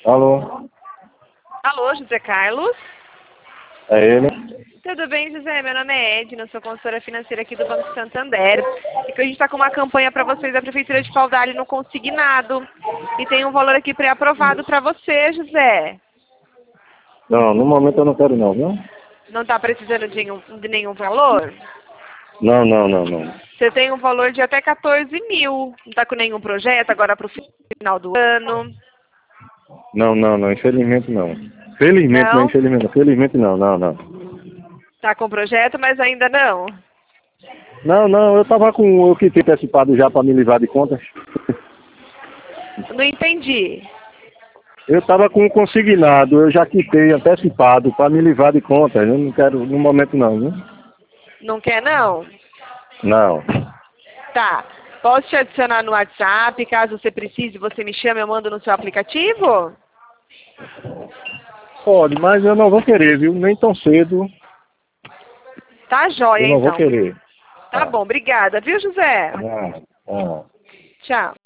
Alô? Alô, José Carlos? É ele? Tudo bem, José? Meu nome é Edna, sou consultora financeira aqui do Banco Santander. E que a gente está com uma campanha para vocês da Prefeitura de Paudalho no consignado. E tem um valor aqui pré-aprovado para você, José. Não, no momento eu não quero não, viu? Não está precisando de nenhum valor? Não, não, não, não. Você tem um valor de até 14 mil. Não está com nenhum projeto agora para o final do ano? Não, não, não, infelizmente não. Felizmente não, Não? infelizmente não. Felizmente não, não, não. Está com projeto, mas ainda não? Não, não, eu tava com o que tinha antecipado já para me livrar de contas. Não entendi. Eu tava com o consignado, eu já quitei antecipado para me livrar de contas. Eu não quero no momento não, viu? Não quer, não? Não. Tá. Posso te adicionar no WhatsApp? Caso você precise, você me chama, eu mando no seu aplicativo? Pode, mas eu não vou querer, viu? Nem tão cedo. Tá joia, Eu não vou então. querer. Tá Tá. bom, obrigada, viu, José? Ah, ah. Tchau.